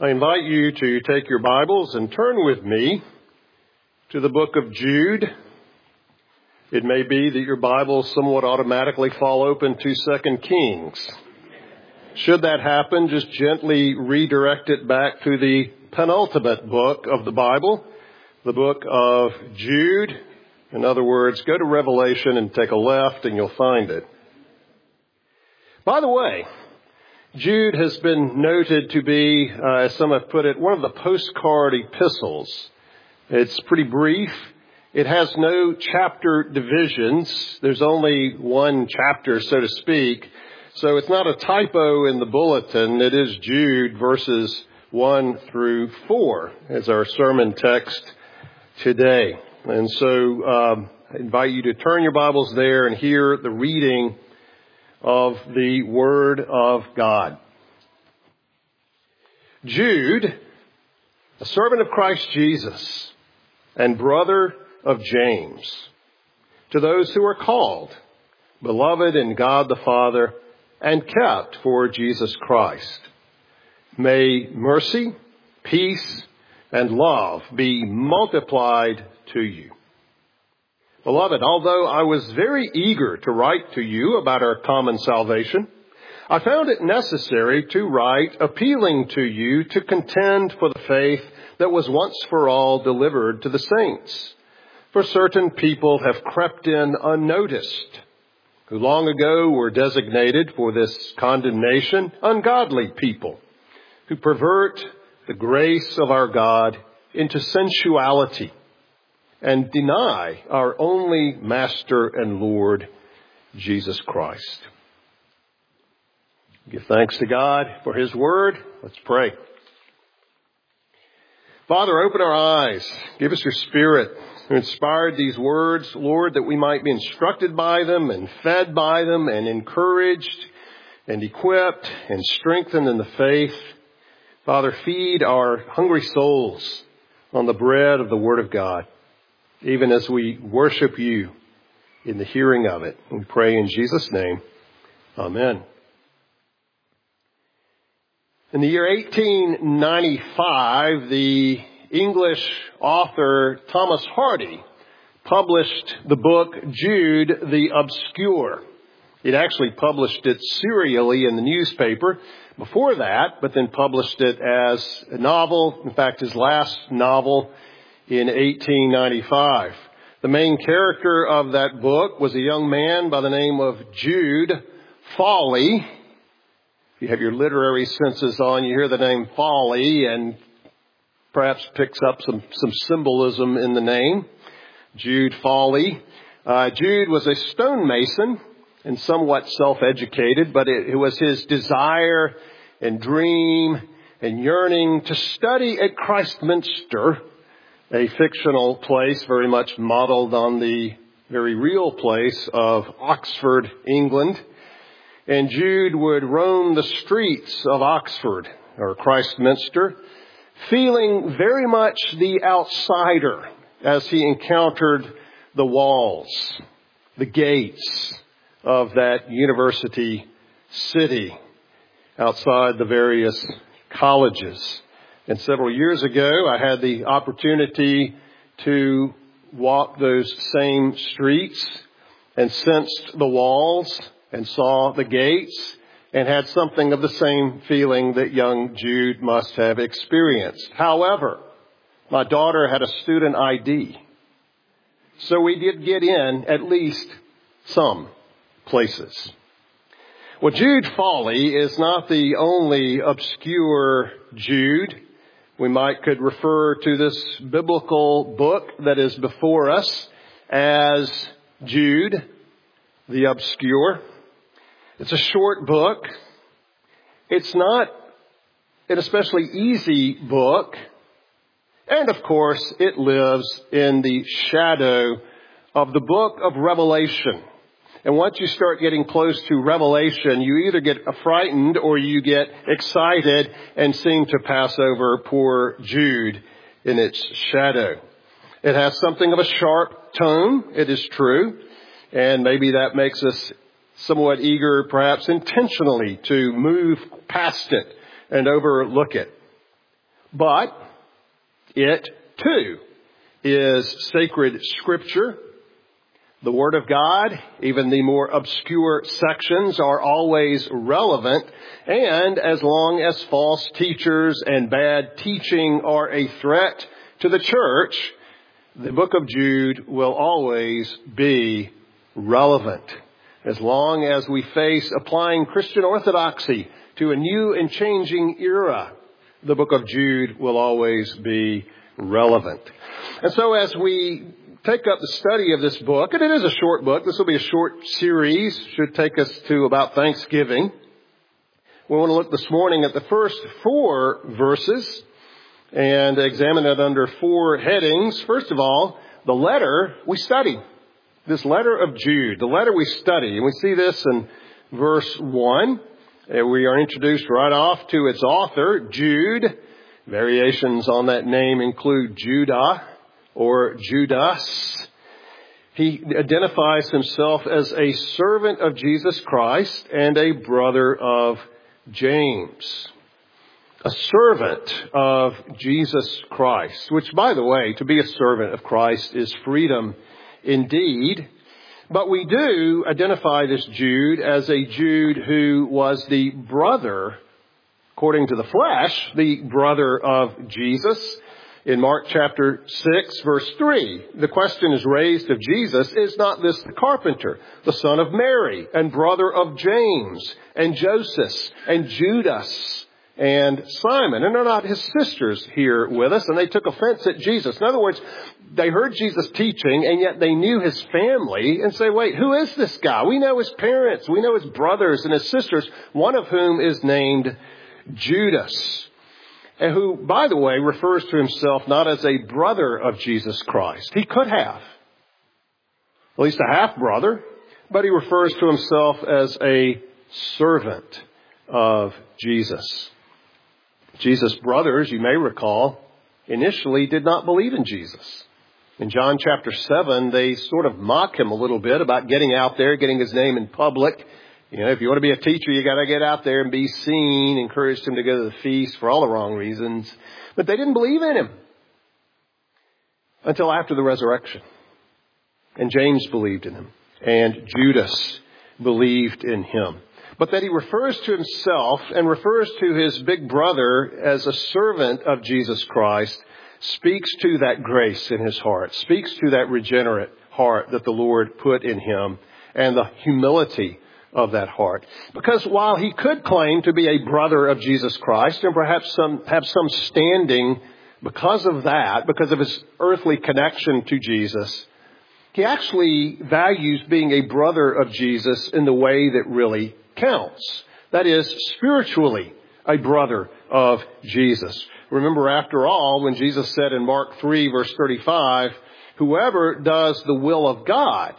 I invite you to take your Bibles and turn with me to the book of Jude. It may be that your Bibles somewhat automatically fall open to 2 Kings. Should that happen, just gently redirect it back to the penultimate book of the Bible, the book of Jude. In other words, go to Revelation and take a left and you'll find it. By the way, Jude has been noted to be, as some have put it, one of the postcard epistles. It's pretty brief. It has no chapter divisions. There's only one chapter, so to speak. So it's not a typo in the bulletin. It is Jude verses 1 through 4 as our sermon text today. And so I invite you to turn your Bibles there and hear the reading of the Word of God. Jude, a servant of Christ Jesus and brother of James, to those who are called, beloved in God the Father, and kept for Jesus Christ. May mercy, peace, and love be multiplied to you. Beloved, although I was very eager to write to you about our common salvation, I found it necessary to write appealing to you to contend for the faith that was once for all delivered to the saints. For certain people have crept in unnoticed, who long ago were designated for this condemnation, ungodly people, who pervert the grace of our God into sensuality and deny our only Master and Lord, Jesus Christ. Give thanks to God for His Word. Let's pray. Father, open our eyes. Give us your Spirit who inspired these words, Lord, that we might be instructed by them and fed by them and encouraged and equipped and strengthened in the faith. Father, feed our hungry souls on the bread of the Word of God, even as we worship you in the hearing of it. We pray in Jesus' name. Amen. In the year 1895, the English author Thomas Hardy published the book Jude the Obscure. He'd actually published it serially in the newspaper before that, but then published it as a novel, in fact, his last novel in 1895. The main character of that book was a young man by the name of Jude Fawley. If you have your literary senses on, you hear the name Fawley and perhaps picks up some symbolism in the name. Jude Fawley. Jude was a stonemason and somewhat self-educated, but it was his desire and dream and yearning to study at Christminster, a fictional place very much modeled on the very real place of Oxford, England. And Jude would roam the streets of Oxford or Christminster, feeling very much the outsider as he encountered the walls, the gates of that university city outside the various colleges. And several years ago, I had the opportunity to walk those same streets and sensed the walls and saw the gates and had something of the same feeling that young Jude must have experienced. However, my daughter had a student ID, so we did get in at least some places. Well, Jude Fawley is not the only obscure Jude. We could refer to this biblical book that is before us as Jude the Obscure. It's a short book. It's not an especially easy book. And of course, it lives in the shadow of the book of Revelation. And once you start getting close to Revelation, you either get frightened or you get excited and seem to pass over poor Jude in its shadow. It has something of a sharp tone, it is true. And maybe that makes us somewhat eager, perhaps intentionally, to move past it and overlook it. But it, too, is sacred Scripture. The Word of God, even the more obscure sections, are always relevant. And as long as false teachers and bad teaching are a threat to the church, the book of Jude will always be relevant. As long as we face applying Christian orthodoxy to a new and changing era, the book of Jude will always be relevant. And so as we take up the study of this book, and it is a short book, this will be a short series, should take us to about Thanksgiving. We want to look this morning at the first 4 verses and examine it under 4 headings. First of all, the letter we study. This letter of Jude, the letter we study. And we see this in verse 1. We are introduced right off to its author, Jude. Variations on that name include Judah or Judas. He identifies himself as a servant of Jesus Christ and a brother of James. A servant of Jesus Christ, which, by the way, to be a servant of Christ is freedom indeed. But we do identify this Jude as a Jude who was the brother, according to the flesh, the brother of Jesus. In Mark chapter 6, verse 3, the question is raised of Jesus, is not this the carpenter, the son of Mary, and brother of James, and Joseph, and Judas, and Simon? And are not his sisters here with us? And they took offense at Jesus. In other words, they heard Jesus teaching, and yet they knew his family, and say, wait, who is this guy? We know his parents, we know his brothers and his sisters, one of whom is named Judas. And who, by the way, refers to himself not as a brother of Jesus Christ. He could have, at least a half-brother, but he refers to himself as a servant of Jesus. Jesus' brothers, you may recall, initially did not believe in Jesus. In John chapter 7, they sort of mock him a little bit about getting out there, getting his name in public. You know, if you want to be a teacher, you got to get out there and be seen. Encouraged him to go to the feast for all the wrong reasons. But they didn't believe in him until after the resurrection. And James believed in him. And Judas believed in him. But that he refers to himself and refers to his big brother as a servant of Jesus Christ speaks to that grace in his heart, speaks to that regenerate heart that the Lord put in him and the humility of that heart. Because while he could claim to be a brother of Jesus Christ and perhaps have some standing because of that, because of his earthly connection to Jesus, he actually values being a brother of Jesus in the way that really counts. That is, spiritually a brother of Jesus. Remember, after all, when Jesus said in Mark 3, verse 35, whoever does the will of God,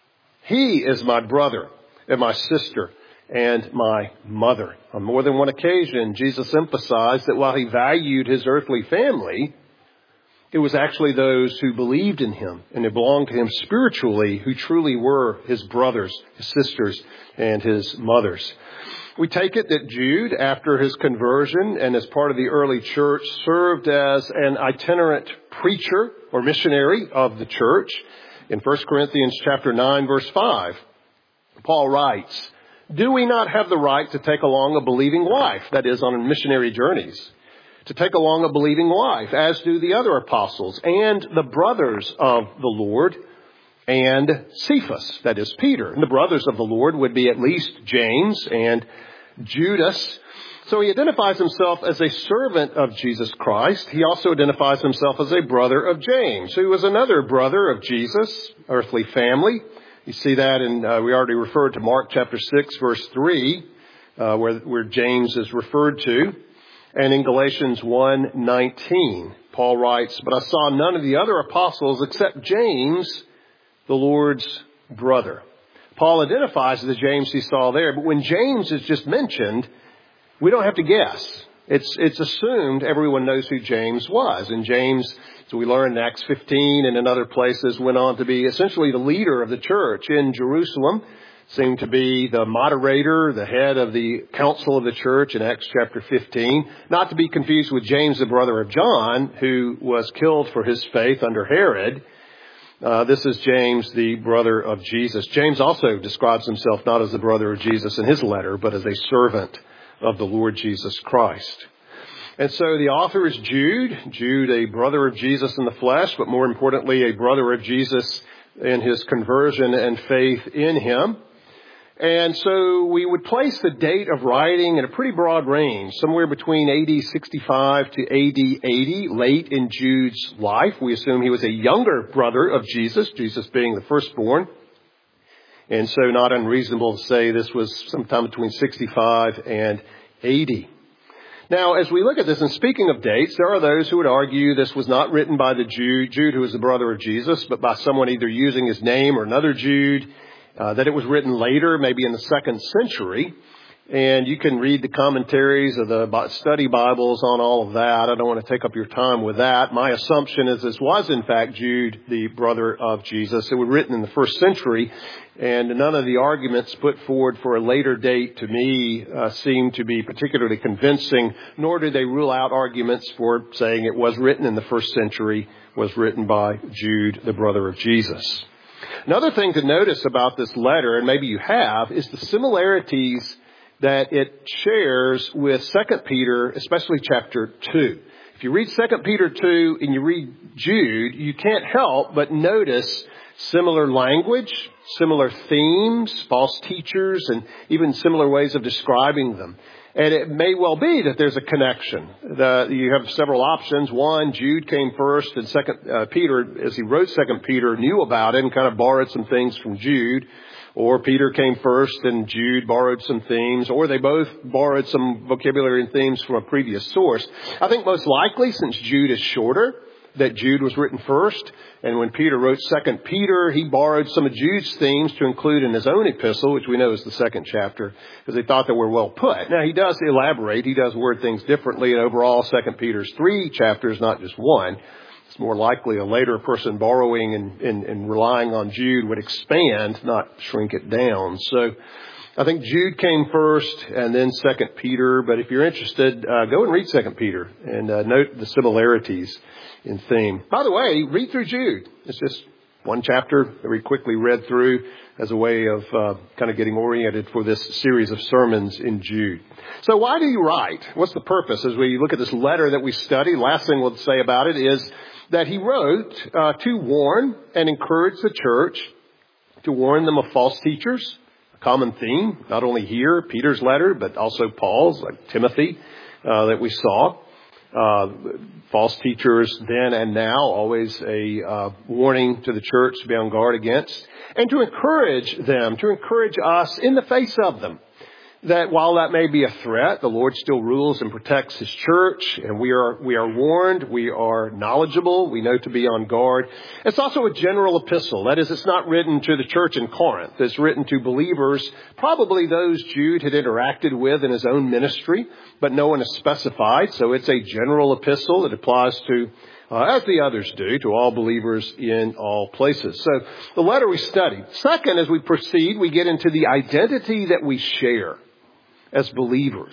he is my brother and my sister and my mother. On more than one occasion, Jesus emphasized that while he valued his earthly family, it was actually those who believed in him and who belonged to him spiritually who truly were his brothers, his sisters, and his mothers. We take it that Jude, after his conversion and as part of the early church, served as an itinerant preacher or missionary of the church. In 1 Corinthians chapter 9, verse 5, Paul writes, do we not have the right to take along a believing wife, that is, on missionary journeys, to take along a believing wife, as do the other apostles and the brothers of the Lord and Cephas, that is, Peter. And the brothers of the Lord would be at least James and Judas. So he identifies himself as a servant of Jesus Christ. He also identifies himself as a brother of James, who was another brother of Jesus, earthly family. You see that in, we already referred to Mark chapter 6, verse 3, where James is referred to. And in Galatians 1:19, Paul writes, but I saw none of the other apostles except James, the Lord's brother. Paul identifies the James he saw there, but when James is just mentioned, we don't have to guess. It's assumed everyone knows who James was. And James, as we learn in Acts 15 and in other places, went on to be essentially the leader of the church in Jerusalem. seemed to be the moderator, the head of the council of the church in Acts chapter 15. Not to be confused with James, the brother of John, who was killed for his faith under Herod. This is James, the brother of Jesus. James also describes himself not as the brother of Jesus in his letter, but as a servant of the Lord Jesus Christ. And so the author is Jude. Jude, a brother of Jesus in the flesh, but more importantly, a brother of Jesus in his conversion and faith in him. And so we would place the date of writing in a pretty broad range, somewhere between AD 65 to AD 80, late in Jude's life. We assume he was a younger brother of Jesus, Jesus being the firstborn. And so not unreasonable to say this was sometime between 65 and 80. Now, as we look at this, and speaking of dates, there are those who would argue this was not written by the Jude who was the brother of Jesus, but by someone either using his name or another Jude, that it was written later, maybe in the 2nd century. And you can read the commentaries of the study Bibles on all of that. I don't want to take up your time with that. My assumption is this was, in fact, Jude, the brother of Jesus. It was written in the 1st century, and none of the arguments put forward for a later date to me seem to be particularly convincing, nor do they rule out arguments for saying it was written in the 1st century, was written by Jude, the brother of Jesus. Another thing to notice about this letter, and maybe you have, is the similarities that it shares with 2 Peter, especially chapter 2. If you read 2 Peter 2 and you read Jude, you can't help but notice similar language, similar themes, false teachers, and even similar ways of describing them. And it may well be that there's a connection. You have several options. One, Jude came first, and Peter, as he wrote 2 Peter, knew about it and kind of borrowed some things from Jude. Or Peter came first and Jude borrowed some themes, or they both borrowed some vocabulary and themes from a previous source. I think most likely, since Jude is shorter, that Jude was written first. And when Peter wrote 2 Peter, he borrowed some of Jude's themes to include in his own epistle, which we know is the 2nd chapter, because he thought they were well put. Now, he does elaborate. He does word things differently. And overall, 2 Peter's 3 chapters, not just one. It's more likely a later person borrowing and relying on Jude would expand, not shrink it down. So I think Jude came first and then 2 Peter. But if you're interested, go and read 2 Peter and note the similarities in theme. By the way, read through Jude. It's just one chapter that we quickly read through as a way of kind of getting oriented for this series of sermons in Jude. So why do you write? What's the purpose? As we look at this letter that we study, last thing we'll say about it is that he wrote to warn and encourage the church, to warn them of false teachers, a common theme, not only here, Peter's letter, but also Paul's, like Timothy, that we saw. False teachers then and now, always a warning to the church to be on guard against, and to encourage them, to encourage us in the face of them. That while that may be a threat, the Lord still rules and protects His church, and we are warned, we are knowledgeable, we know to be on guard. It's also a general epistle. That is, it's not written to the church in Corinth. It's written to believers, probably those Jude had interacted with in his own ministry, but no one has specified. So it's a general epistle that applies to, as the others do, to all believers in all places. So the letter we studied. Second, as we proceed, we get into the identity that we share as believers.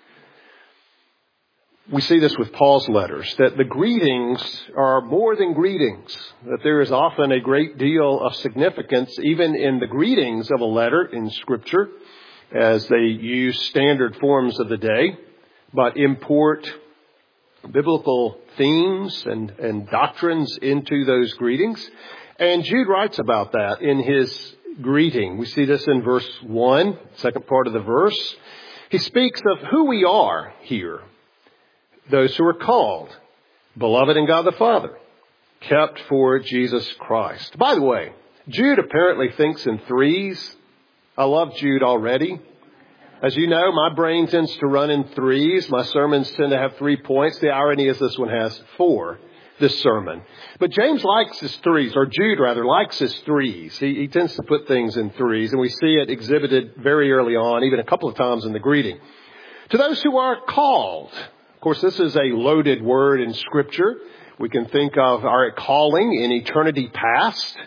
We see this with Paul's letters, that the greetings are more than greetings, that there is often a great deal of significance even in the greetings of a letter in Scripture, as they use standard forms of the day, but import biblical themes and doctrines into those greetings. And Jude writes about that in his greeting. We see this in verse 1, second part of the verse. He speaks of who we are here, those who are called, beloved in God the Father, kept for Jesus Christ. By the way, Jude apparently thinks in threes. I love Jude already. As you know, my brain tends to run in threes. My sermons tend to have 3 points. The irony is this one has 4, this sermon. But James likes his threes, or Jude rather, likes his threes. He tends to put things in threes, and we see it exhibited very early on, even a couple of times in the greeting. To those who are called. Of course, this is a loaded word in Scripture. We can think of our calling in eternity past,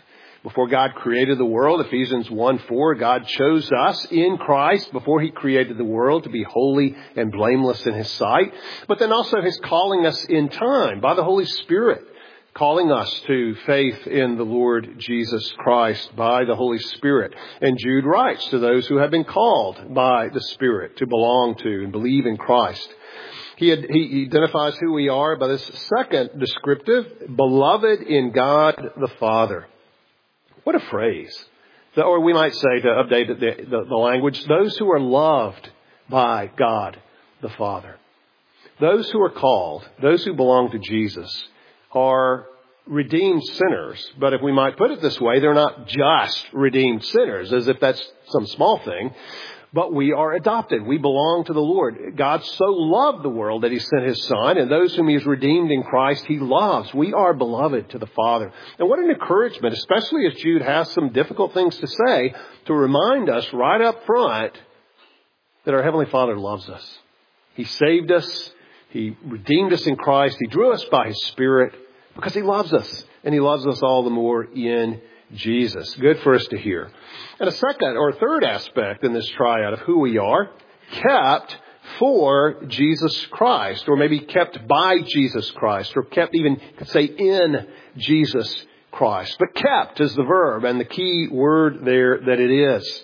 Before God created the world, Ephesians 1:4, God chose us in Christ before He created the world to be holy and blameless in His sight. But then also He's calling us in time by the Holy Spirit, calling us to faith in the Lord Jesus Christ by the Holy Spirit. And Jude writes to those who have been called by the Spirit to belong to and believe in Christ. He identifies who we are by this second descriptive, beloved in God the Father. What a phrase. Or we might say, to update the language, those who are loved by God the Father. Those who are called, those who belong to Jesus, are redeemed sinners. But if we might put it this way, they're not just redeemed sinners, as if that's some small thing. But we are adopted. We belong to the Lord. God so loved the world that He sent His Son, and those whom He has redeemed in Christ, He loves. We are beloved to the Father. And what an encouragement, especially as Jude has some difficult things to say, to remind us right up front that our Heavenly Father loves us. He saved us. He redeemed us in Christ. He drew us by His Spirit because He loves us. And He loves us all the more in Jesus. Good for us to hear. And a second or third aspect in this triad of who we are, kept for Jesus Christ, or maybe kept by Jesus Christ, or kept even, could say, in Jesus Christ. But kept is the verb and the key word there that it is.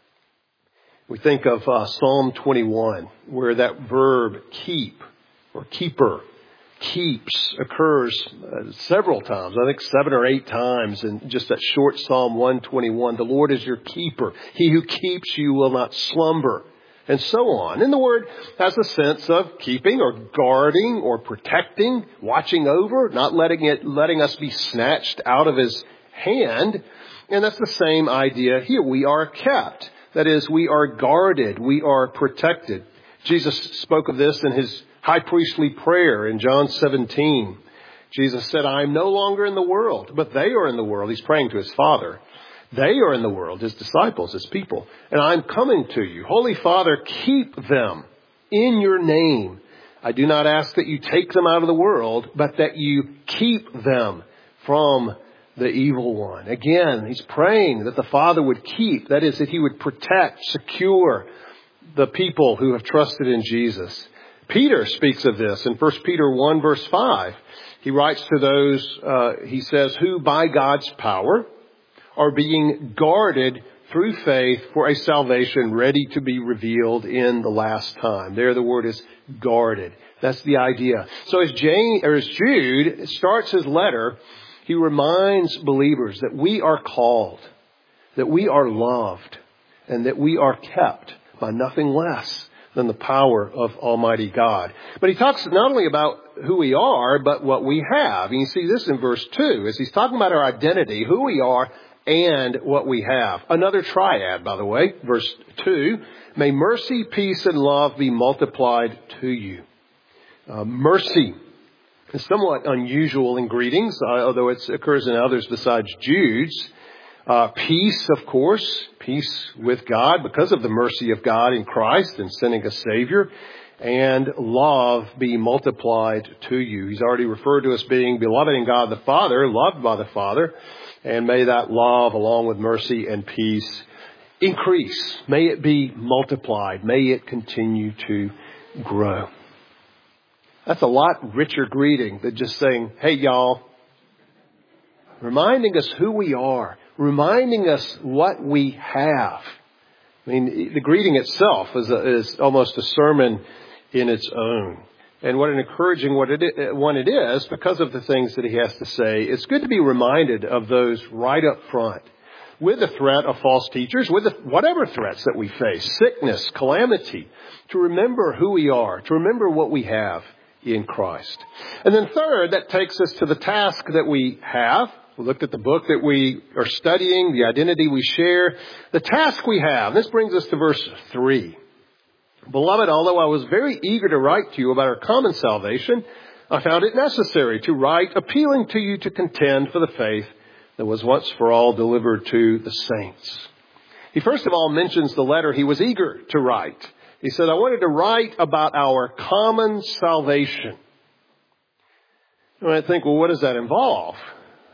We think of Psalm 21, where that verb keep or keeper, keeps occurs several times. I think 7 or 8 times in just that short Psalm 121. The Lord is your keeper. He who keeps you will not slumber. And so on. And the word has a sense of keeping or guarding or protecting, watching over, not letting us be snatched out of His hand. And that's the same idea here. We are kept. That is, we are guarded. We are protected. Jesus spoke of this in His high priestly prayer in John 17. Jesus said, I am no longer in the world, but they are in the world. He's praying to His Father. They are in the world, His disciples, His people. And I'm coming to you. Holy Father, keep them in your name. I do not ask that you take them out of the world, but that you keep them from the evil one. Again, He's praying that the Father would keep, that is, that He would protect, secure the people who have trusted in Jesus. Peter speaks of this in 1 Peter 1 verse 5. He writes to those, he says, who by God's power are being guarded through faith for a salvation ready to be revealed in the last time. There the word is guarded. That's the idea. So as Jude starts his letter, he reminds believers that we are called, that we are loved, and that we are kept by nothing less than the power of Almighty God. But he talks not only about who we are, but what we have. And you see this in verse 2, as he's talking about our identity, who we are, and what we have. Another triad, by the way, verse 2, may mercy, peace, and love be multiplied to you. Mercy is somewhat unusual in greetings, although it occurs in others besides Jude's. Peace, of course, peace with God because of the mercy of God in Christ in sending a Savior. And love be multiplied to you. He's already referred to us being beloved in God the Father, loved by the Father. And may that love, along with mercy and peace, increase. May it be multiplied. May it continue to grow. That's a lot richer greeting than just saying, hey, y'all. Reminding us who we are. Reminding us what we have. I mean, the greeting itself is almost a sermon in its own. And what an encouraging one it is because of the things that he has to say. It's good to be reminded of those right up front. With the threat of false teachers, with whatever threats that we face, sickness, calamity, to remember who we are, to remember what we have in Christ. And then third, that takes us to the task that we have. We looked at the book that we are studying, the identity we share, the task we have. This brings us to verse 3. Beloved, although I was very eager to write to you about our common salvation, I found it necessary to write, appealing to you to contend for the faith that was once for all delivered to the saints. He first of all mentions the letter he was eager to write. He said, I wanted to write about our common salvation. You might think, well, what does that involve?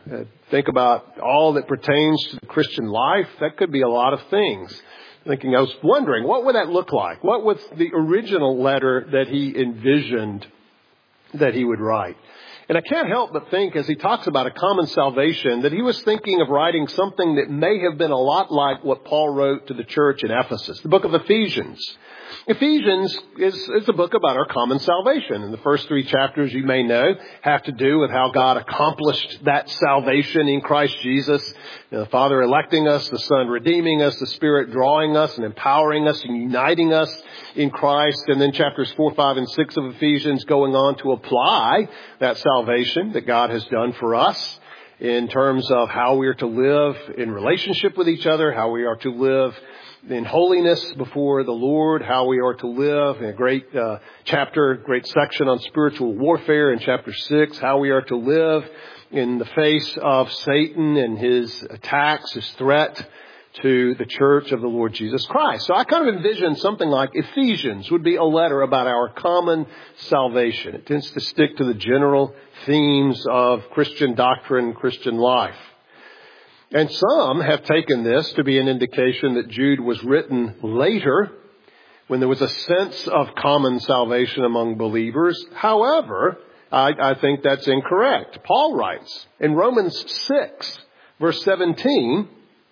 Think about all that pertains to the Christian life. That could be a lot of things. I was wondering, what would that look like? What was the original letter that he envisioned that he would write? And I can't help but think, as he talks about a common salvation, that he was thinking of writing something that may have been a lot like what Paul wrote to the church in Ephesus, the book of Ephesians. Ephesians is a book about our common salvation. And the first 3 chapters, you may know, have to do with how God accomplished that salvation in Christ Jesus. The Father electing us, the Son redeeming us, the Spirit drawing us and empowering us and uniting us in Christ. And then chapters 4, 5, and 6 of Ephesians going on to apply that salvation that God has done for us in terms of how we are to live in relationship with each other, how we are to live in holiness before the Lord, how we are to live in a great chapter, great section on spiritual warfare in chapter 6, how we are to live in the face of Satan and his attacks, his threat to the church of the Lord Jesus Christ. So I kind of envision something like Ephesians would be a letter about our common salvation. It tends to stick to the general themes of Christian doctrine, Christian life. And some have taken this to be an indication that Jude was written later when there was a sense of common salvation among believers. However, I think that's incorrect. Paul writes in Romans 6, verse 17,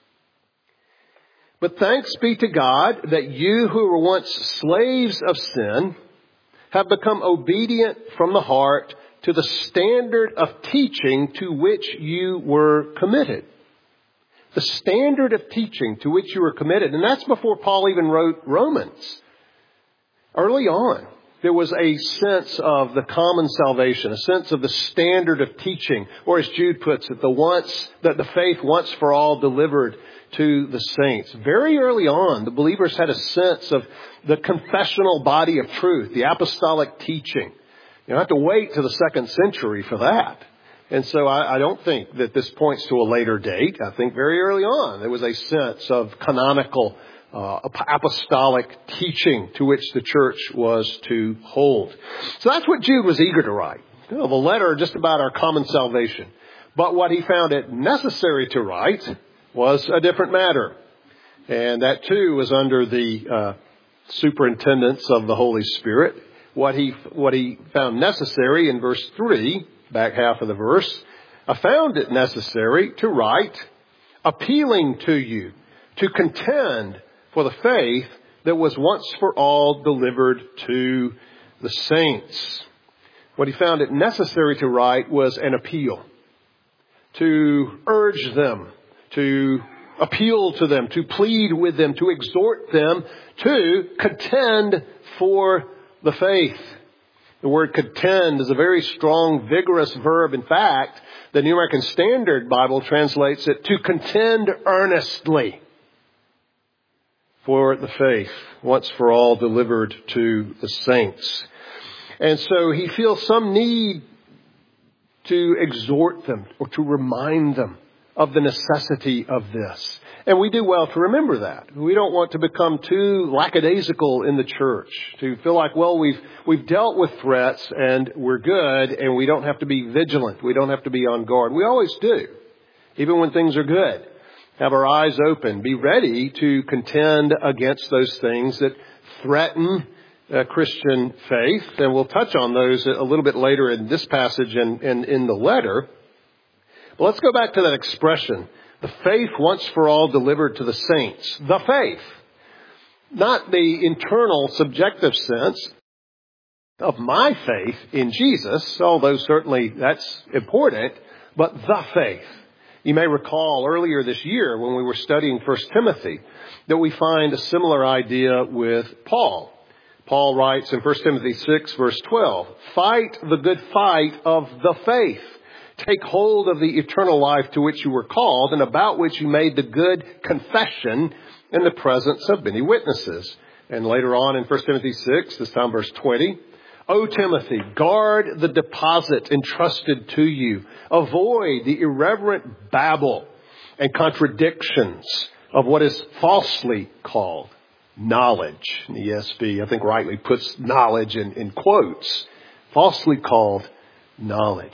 "But thanks be to God that you who were once slaves of sin have become obedient from the heart to the standard of teaching to which you were committed." The standard of teaching to which you were committed. And that's before Paul even wrote Romans. Early on, there was a sense of the common salvation, a sense of the standard of teaching, or as Jude puts it, the faith once for all delivered to the saints. Very early on, the believers had a sense of the confessional body of truth, the apostolic teaching. You don't have to wait to the 2nd century for that. And so I don't think that this points to a later date. I think very early on there was a sense of canonical apostolic teaching to which the church was to hold. So that's what Jude was eager to write. The letter just about our common salvation. But what he found it necessary to write was a different matter. And that too was under the superintendence of the Holy Spirit. What he found necessary in verse 3, back half of the verse, "I found it necessary to write, appealing to you to contend for the faith that was once for all delivered to the saints." What he found it necessary to write was an appeal, to urge them, to appeal to them, to plead with them, to exhort them to contend for the faith. The word contend is a very strong, vigorous verb. In fact, the New American Standard Bible translates it to contend earnestly for the faith, once for all delivered to the saints. And so he feels some need to exhort them or to remind them of the necessity of this. And we do well to remember that. We don't want to become too lackadaisical in the church, to feel like, well, we've dealt with threats and we're good and we don't have to be vigilant. We don't have to be on guard. We always do, even when things are good. Have our eyes open. Be ready to contend against those things that threaten Christian faith. And we'll touch on those a little bit later in this passage and in the letter. But let's go back to that expression. The faith once for all delivered to the saints. The faith. Not the internal subjective sense of my faith in Jesus, although certainly that's important, but the faith. You may recall earlier this year when we were studying 1 Timothy that we find a similar idea with Paul. Paul writes in 1 Timothy 6 verse 12, "Fight the good fight of the faith. Take hold of the eternal life to which you were called and about which you made the good confession in the presence of many witnesses." And later on in 1 Timothy 6, this time verse 20, "O Timothy, guard the deposit entrusted to you. Avoid the irreverent babble and contradictions of what is falsely called knowledge." And the ESV, I think, rightly puts knowledge in quotes. Falsely called knowledge.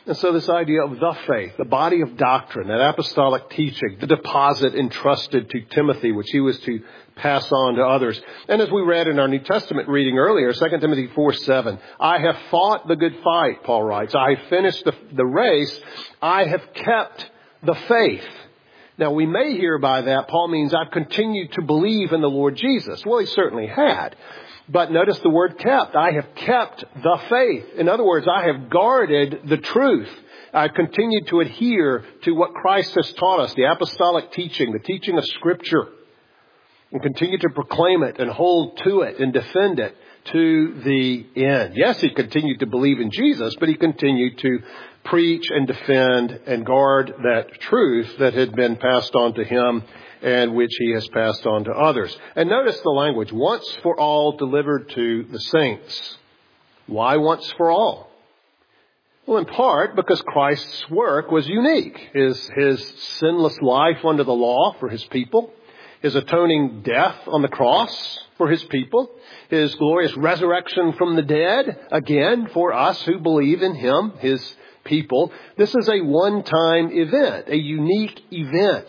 And so this idea of the faith, the body of doctrine, that apostolic teaching, the deposit entrusted to Timothy, which he was to pass on to others. And as we read in our New Testament reading earlier, 2 Timothy 4:7, I have fought the good fight, Paul writes. I have finished the race. I have kept the faith. Now, we may hear by that, Paul means I've continued to believe in the Lord Jesus. Well, he certainly had. But notice the word kept. I have kept the faith. In other words, I have guarded the truth. I've continued to adhere to what Christ has taught us, the apostolic teaching, the teaching of Scripture, and continue to proclaim it and hold to it and defend it to the end. Yes, he continued to believe in Jesus, but he continued to preach and defend and guard that truth that had been passed on to him and which he has passed on to others. And notice the language, once for all delivered to the saints. Why once for all? Well, in part because Christ's work was unique. His sinless life under the law for his people, his atoning death on the cross for his people, his glorious resurrection from the dead, again, for us who believe in him, his people. This is a one-time event, a unique event.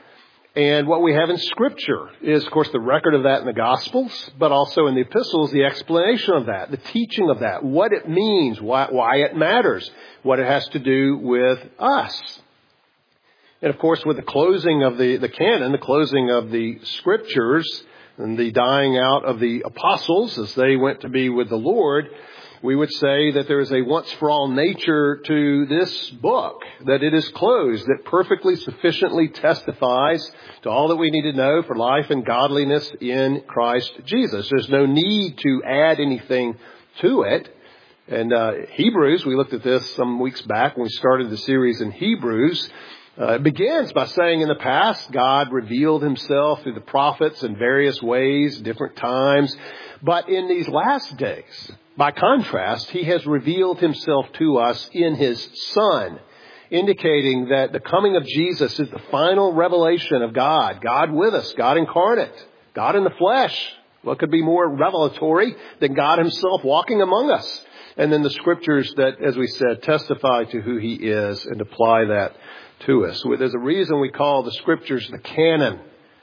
And what we have in Scripture is, of course, the record of that in the Gospels, but also in the epistles, the explanation of that, the teaching of that, what it means, why it matters, what it has to do with us. And, of course, with the closing of the canon, the closing of the Scriptures, and the dying out of the apostles as they went to be with the Lord, we would say that there is a once-for-all nature to this book, that it is closed, that perfectly sufficiently testifies to all that we need to know for life and godliness in Christ Jesus. There's no need to add anything to it. And Hebrews, we looked at this some weeks back when we started the series in Hebrews. It begins by saying in the past, God revealed himself through the prophets in various ways, different times. But in these last days, by contrast, he has revealed himself to us in his Son, indicating that the coming of Jesus is the final revelation of God. God with us, God incarnate, God in the flesh. What could be more revelatory than God himself walking among us? And then the Scriptures that, as we said, testify to who he is and apply that to us. There's a reason we call the Scriptures the canon.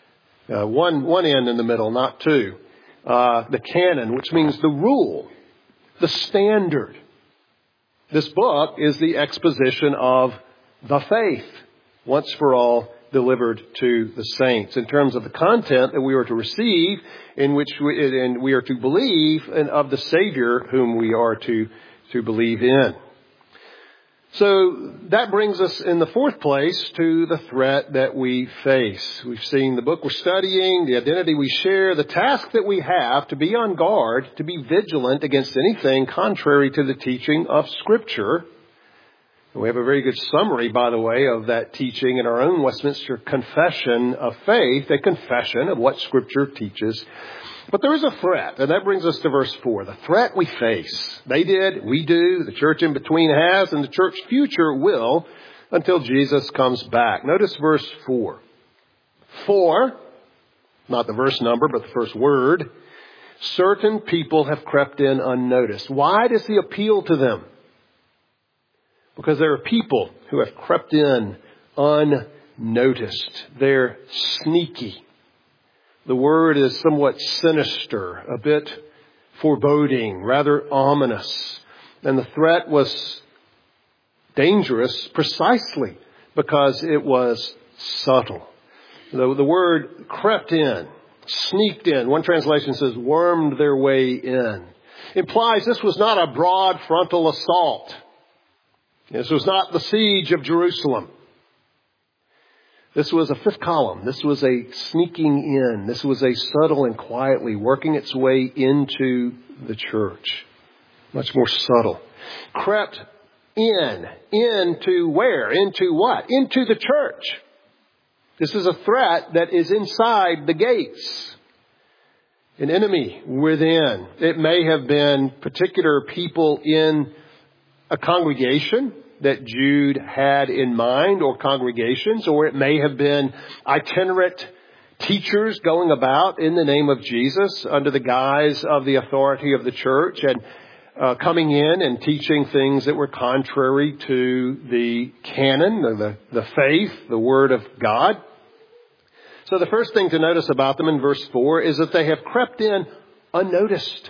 One end in the middle, not two. The canon, which means the rule, the standard. This book is the exposition of the faith, once for all delivered to the saints, in terms of the content that we are to receive, in which we are to believe, and of the Savior whom we are to believe in. So that brings us in the fourth place to the threat that we face. We've seen the book we're studying, the identity we share, the task that we have to be on guard, to be vigilant against anything contrary to the teaching of Scripture. We have a very good summary, by the way, of that teaching in our own Westminster Confession of Faith, a confession of what Scripture teaches. But there is a threat, and that brings us to verse 4. The threat we face. They did, we do, the church in between has, and the church future will until Jesus comes back. Notice verse 4. For, not the verse number, but the first word, certain people have crept in unnoticed. Why does he appeal to them? Because there are people who have crept in unnoticed. They're sneaky. The word is somewhat sinister, a bit foreboding, rather ominous. And the threat was dangerous precisely because it was subtle. The word crept in, sneaked in. One translation says wormed their way in. Implies this was not a broad frontal assault. This was not the siege of Jerusalem. This was a fifth column. This was a sneaking in. This was a subtle and quietly working its way into the church. Much more subtle. Crept in. Into where? Into what? Into the church. This is a threat that is inside the gates. An enemy within. It may have been particular people in a congregation that Jude had in mind, or congregations, or it may have been itinerant teachers going about in the name of Jesus under the guise of the authority of the church. And coming in and teaching things that were contrary to the canon, or the faith, the Word of God. So the first thing to notice about them in verse 4 is that they have crept in unnoticed.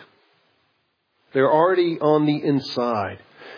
They're already on the inside.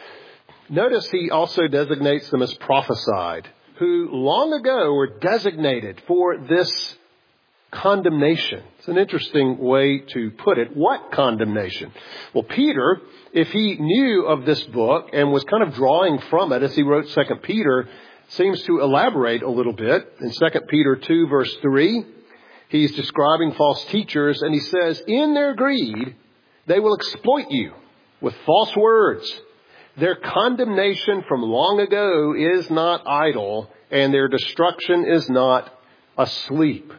Notice he also designates them as prophesied, who long ago were designated for this condemnation. It's an interesting way to put it. What condemnation? Well, Peter, if he knew of this book and was kind of drawing from it as he wrote 2 Peter, seems to elaborate a little bit. In 2 Peter 2 verse 3, he's describing false teachers, and he says, in their greed, they will exploit you with false words. Their condemnation from long ago is not idle, and their destruction is not asleep.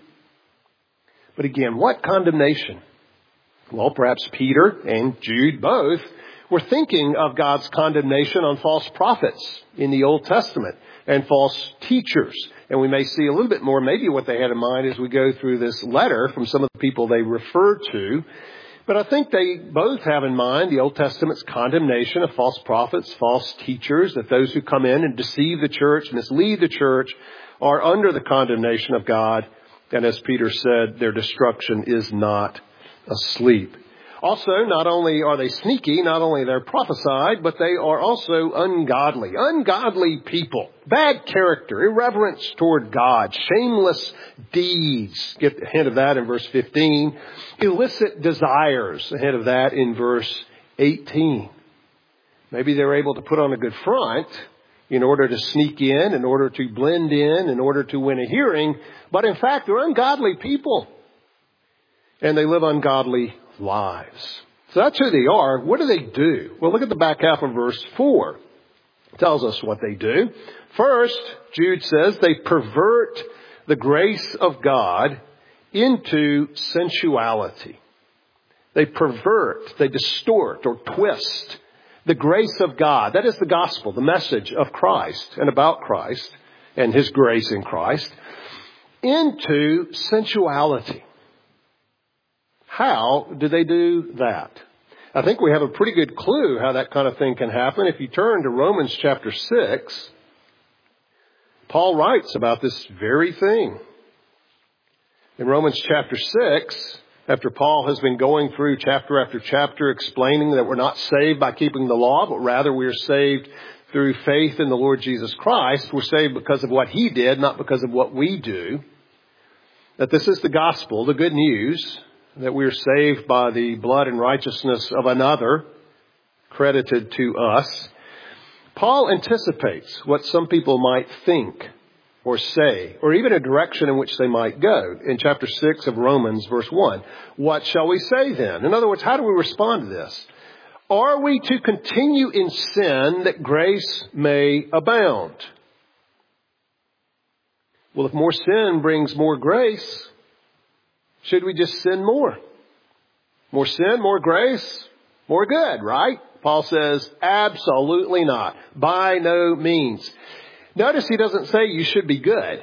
But again, what condemnation? Well, perhaps Peter and Jude both were thinking of God's condemnation on false prophets in the Old Testament and false teachers. And we may see a little bit more maybe what they had in mind as we go through this letter from some of the people they refer to. But I think they both have in mind the Old Testament's condemnation of false prophets, false teachers, that those who come in and deceive the church, mislead the church, are under the condemnation of God. And as Peter said, their destruction is not asleep. Also, not only are they sneaky, not only they're prophesied, but they are also ungodly. Ungodly people. Bad character, irreverence toward God, shameless deeds. Get the hint of that in verse 15. Illicit desires, the hint of that in verse 18. Maybe they're able to put on a good front in order to sneak in order to blend in order to win a hearing. But in fact, they're ungodly people. And they live ungodly lives. So that's who they are. What do they do? Well, look at the back half of verse 4. It tells us what they do. First, Jude says they pervert the grace of God into sensuality. They pervert, they distort or twist the grace of God. That is the gospel, the message of Christ and about Christ and His grace in Christ into sensuality. How do they do that? I think we have a pretty good clue how that kind of thing can happen. If you turn to Romans chapter 6, Paul writes about this very thing. In Romans chapter 6, after Paul has been going through chapter after chapter explaining that we're not saved by keeping the law, but rather we are saved through faith in the Lord Jesus Christ. We're saved because of what He did, not because of what we do. That this is the gospel, the good news, that we are saved by the blood and righteousness of another credited to us. Paul anticipates what some people might think or say, or even a direction in which they might go. In chapter 6 of Romans, verse 1, what shall we say then? In other words, how do we respond to this? Are we to continue in sin that grace may abound? Well, if more sin brings more grace, should we just sin more? More sin, more grace, more good, right? Paul says, absolutely not. By no means. Notice he doesn't say you should be good.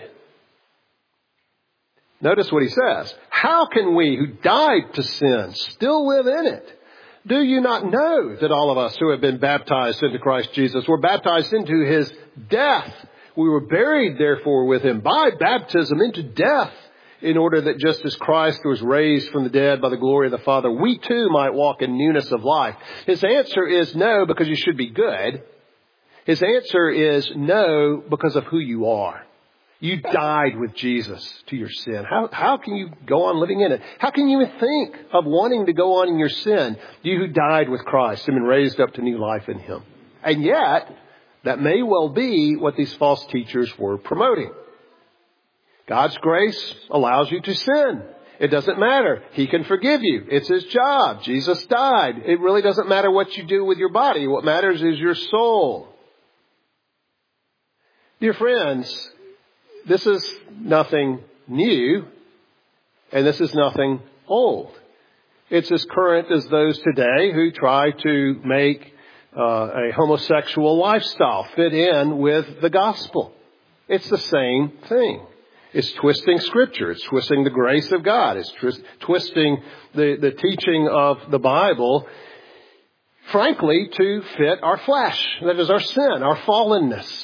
Notice what he says. How can we who died to sin still live in it? Do you not know that all of us who have been baptized into Christ Jesus were baptized into His death? We were buried, therefore, with Him by baptism into death, in order that just as Christ was raised from the dead by the glory of the Father, we too might walk in newness of life. His answer is no, because you should be good. His answer is no, because of who you are. You died with Jesus to your sin. How can you go on living in it? How can you think of wanting to go on in your sin? You who died with Christ and been raised up to new life in Him. And yet, that may well be what these false teachers were promoting. God's grace allows you to sin. It doesn't matter. He can forgive you. It's His job. Jesus died. It really doesn't matter what you do with your body. What matters is your soul. Dear friends, this is nothing new, and this is nothing old. It's as current as those today who try to make a homosexual lifestyle fit in with the gospel. It's the same thing. It's twisting Scripture. It's twisting the grace of God. It's twisting the teaching of the Bible frankly, to fit our flesh. That is our sin, our fallenness.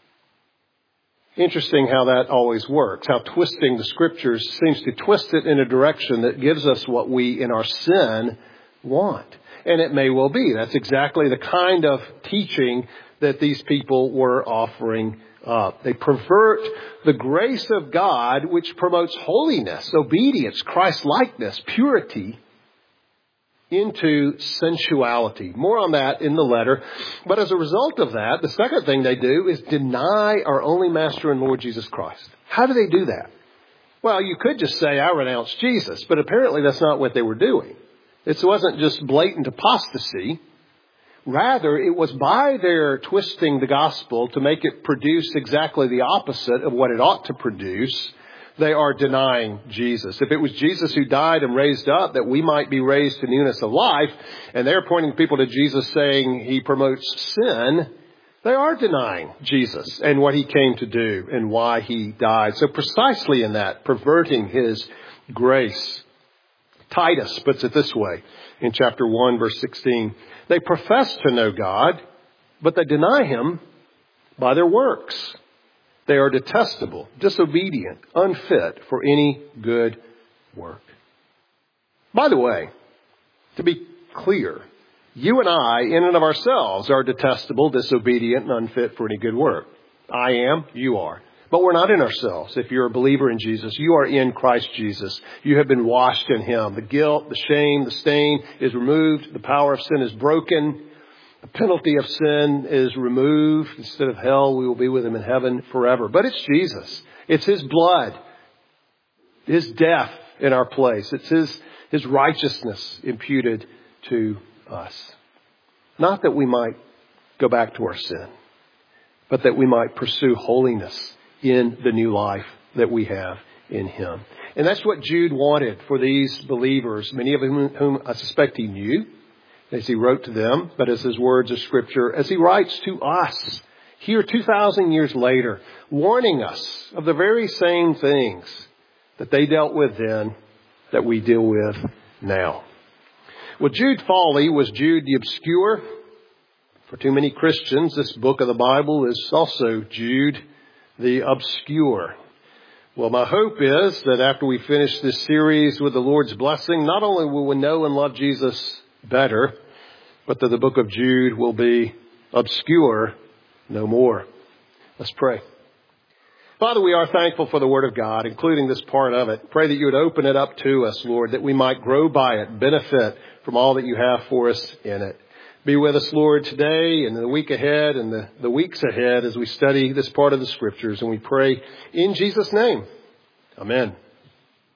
Interesting how that always works, how twisting the Scriptures seems to twist it in a direction that gives us what we in our sin want. And it may well be. That's exactly the kind of teaching that these people were offering up. They pervert the grace of God, which promotes holiness, obedience, Christ-likeness, purity, into sensuality. More on that in the letter. But as a result of that, the second thing they do is deny our only Master and Lord Jesus Christ. How do they do that? Well, you could just say, I renounce Jesus, but apparently that's not what they were doing. It wasn't just blatant apostasy. Rather, it was by their twisting the gospel to make it produce exactly the opposite of what it ought to produce. They are denying Jesus. If it was Jesus who died and raised up that we might be raised to newness of life, and they're pointing people to Jesus saying he promotes sin, they are denying Jesus and what he came to do and why he died. So precisely in that, perverting his grace. Titus puts it this way in chapter 1, verse 16. They profess to know God, but they deny him by their works. They are detestable, disobedient, unfit for any good work. By the way, to be clear, you and I, in and of ourselves, are detestable, disobedient, and unfit for any good work. I am, you are. But we're not in ourselves. If you're a believer in Jesus, you are in Christ Jesus. You have been washed in him. The guilt, the shame, the stain is removed. The power of sin is broken. The penalty of sin is removed. Instead of hell, we will be with him in heaven forever. But it's Jesus. It's his blood, his death in our place. It's his righteousness imputed to us. Not that we might go back to our sin, but that we might pursue holiness in the new life that we have in him. And that's what Jude wanted for these believers, many of whom I suspect he knew as he wrote to them, but as his words of Scripture, as he writes to us here 2,000 years later, warning us of the very same things that they dealt with then that we deal with now. Well, Jude Foley was Jude the Obscure. For too many Christians, this book of the Bible is also Jude the Obscure. Well, my hope is that after we finish this series with the Lord's blessing, not only will we know and love Jesus better, but that the book of Jude will be obscure no more. Let's pray. Father, we are thankful for the Word of God, including this part of it. Pray that you would open it up to us, Lord, that we might grow by it, benefit from all that you have for us in it. Be with us, Lord, today and the week ahead and the weeks ahead as we study this part of the Scriptures. And we pray in Jesus' name. Amen.